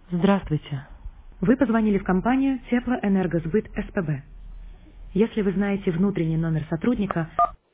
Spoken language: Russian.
Здравствуйте. Вы позвонили в компанию Теплоэнергосбыт СПБ. Если вы знаете внутренний номер сотрудника,